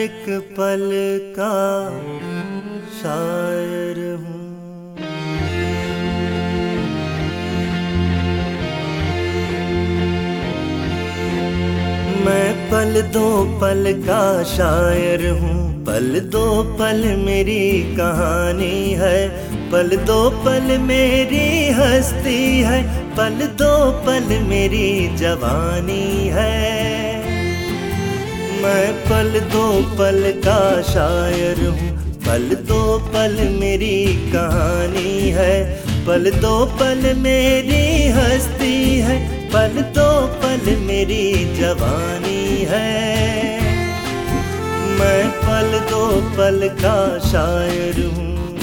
एक पल का शायर हूँ। मैं पल दो पल का शायर हूँ। पल दो पल मेरी कहानी है। पल दो पल मेरी हस्ती है। पल दो पल मेरी जवानी है। मैं पल दो पल का शायर हूँ। पल दो पल मेरी कहानी है। पल दो पल मेरी हस्ती है। पल दो पल मेरी जवानी है। मैं पल दो पल का शायर हूँ।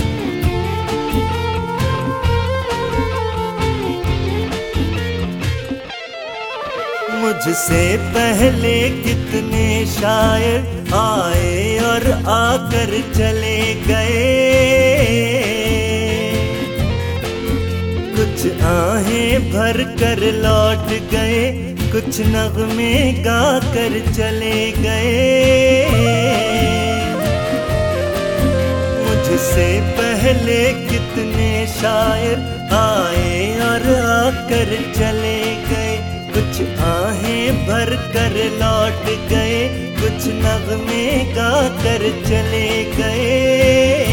मुझसे पहले कितने शायर आए और आकर चले गए। कुछ आहें भर कर लौट गए। कुछ नगमे गा कर चले गए। मुझसे पहले कितने शायर आए और आकर चले गए। कुछ आहें भर कर लौट गए। कुछ नगमे गा कर चले गए।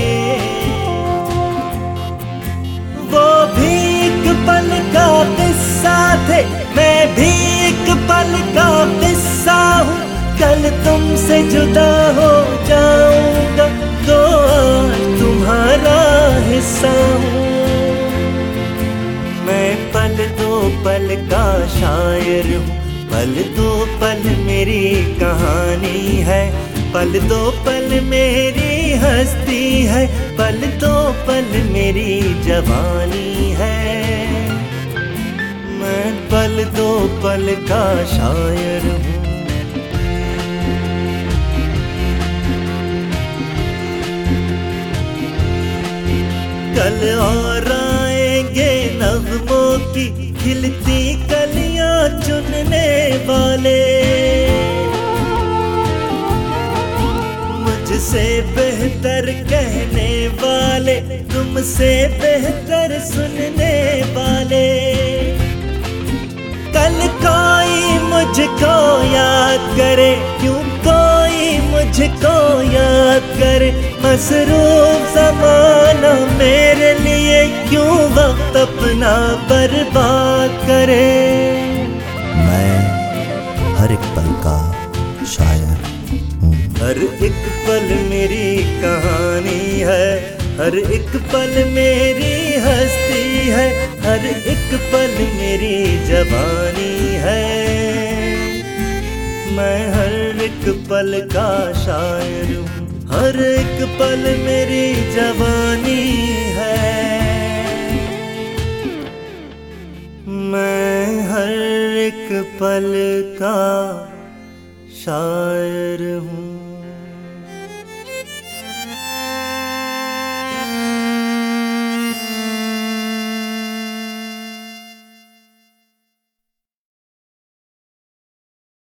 वो भी एक पल का किस्सा थे। मैं भी एक पल का किस्सा हूँ। कल तुमसे जुदा हो जाऊंगा तो आज तुम्हारा हिस्सा हूँ। मैं पल दो पल का शायर हूँ। पल दो पल मेरी कहानी है। पल दो पल मेरी हस्ती है। पल दो पल मेरी जवानी है। मैं पल दो पल का शायर हूँ। कल और आएंगे नग़्मों की खिलती कलियां चुनने वाले। मुझसे बेहतर कहने वाले। तुमसे बेहतर सुनने वाले। कल कोई मुझको याद करे। क्यों कोई मुझको याद करे। मसरूफ ज़माना मेरे लिए क्यों वक्त अपना बर्बाद करे। मैं हर एक पल का शायर हूँ। हर एक पल मेरी कहानी है। हर एक पल मेरी हस्ती है। हर एक पल मेरी जवानी है। मैं हर एक पल का शायर हूँ। हर एक पल मेरी जवानी है। मैं हर एक पल का शायर हूँ।